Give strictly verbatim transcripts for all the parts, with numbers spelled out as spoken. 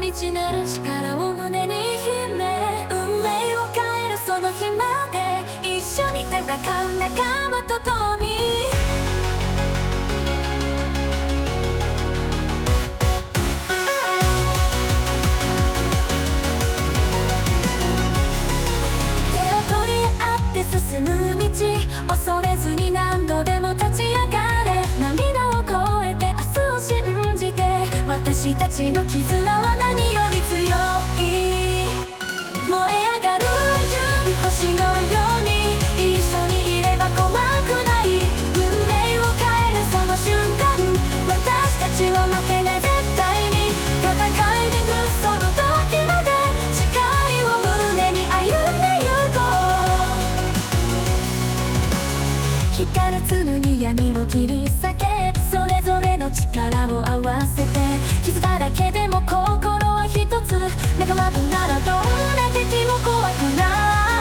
未知なる力を胸に秘め、運命を変えるその日まで一緒に戦う仲間と共に。進む道、恐れずに何度でも立ち上がれ。涙を越えて明日を信じて、私たちの絆は何より強い。燃え上がる星のように一緒にいれば怖くない。運命を変えるその瞬間、私たちは負けない。絶対に戦い抜くその時まで、誓いを胸に歩んでゆこう。光る剣、闇を切り裂け、それぞれの力を合わせて、傷だらけでも心は一つ。仲間とならどんな敵も怖くない。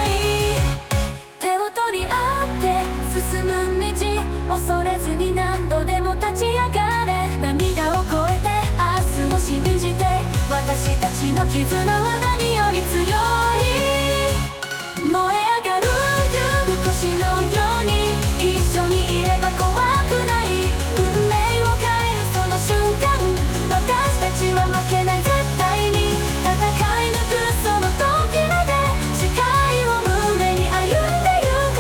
手を取り合って進む道、恐れずに何度でも立ち上がれ。涙を越えて明日を信じて、私たちの絆は何より強い。燃え上がる星のように一緒にいれば怖くない。運命を変えるその瞬間、私たちは負けない。絶対に戦い抜くその時まで、誓いを胸に歩んでゆこ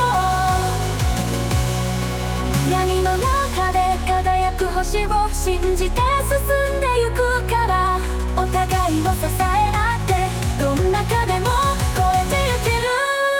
う。闇の中で輝く星を信じて進んでゆくから、お互いを支え合ってどんな壁も越えてゆける。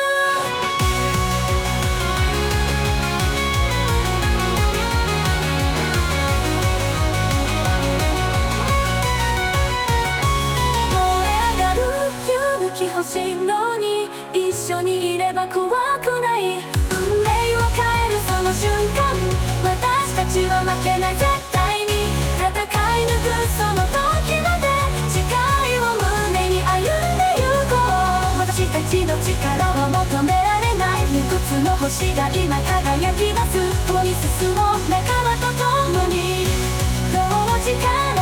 星のに一緒にいれば怖くない。運命を変えるその瞬間、私たちは負けない。絶対に戦い抜くその時まで、誓いを胸に歩んでゆこう。私たちの力を求められない。いくつの星が今輝き出す。共に進もう仲間と共に。どう力